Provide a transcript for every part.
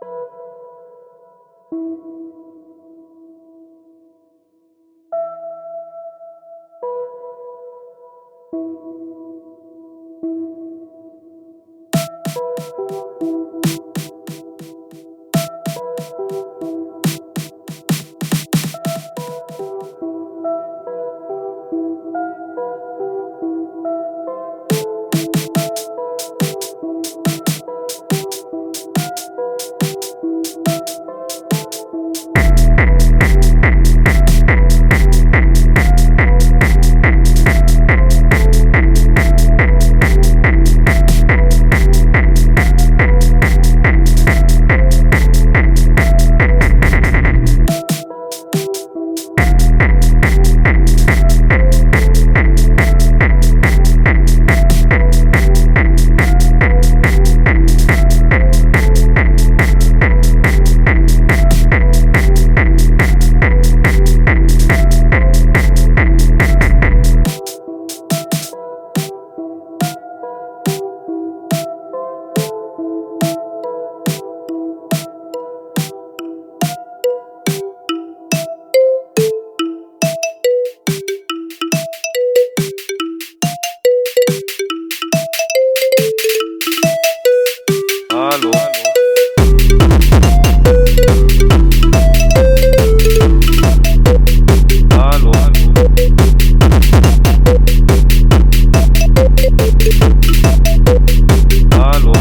Hallo. Hallo. Hallo.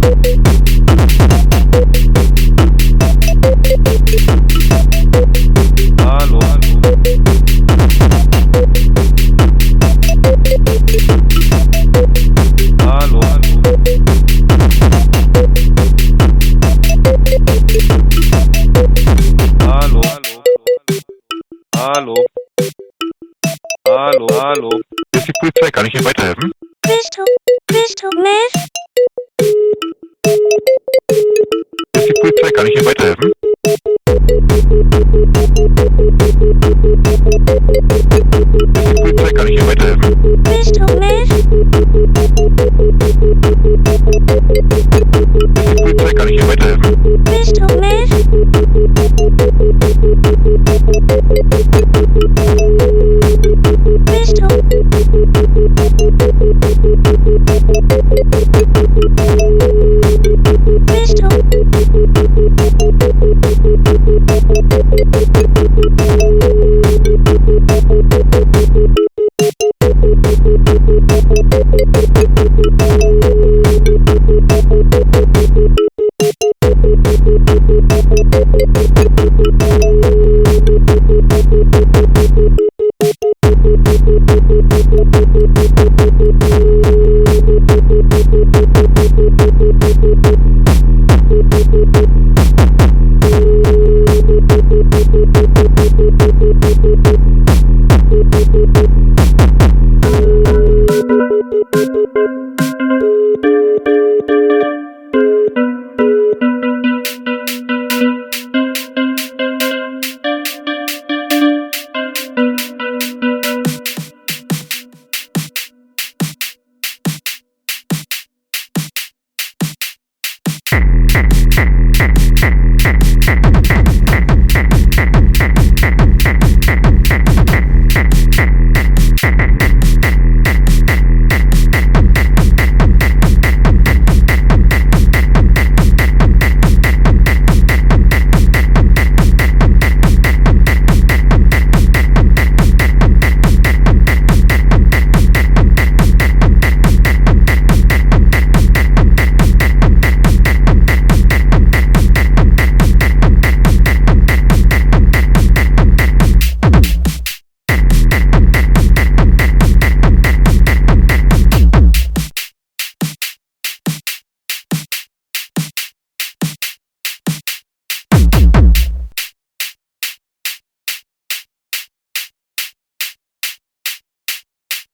Hallo. Hallo. Hallo. Hallo. Hallo. Hallo. Hier ist die Polizei, kann ich Ihnen weiterhelfen? Crystal Meth. Hier ist die Polizei, kann ich Ihnen weiterhelfen? Hier ist die Polizei, kann ich Ihnen weiterhelfen? Crystal Meth. Hier ist die Polizei, kann ich Ihnen weiterhelfen? Crystal Meth. Crystal. Crystal.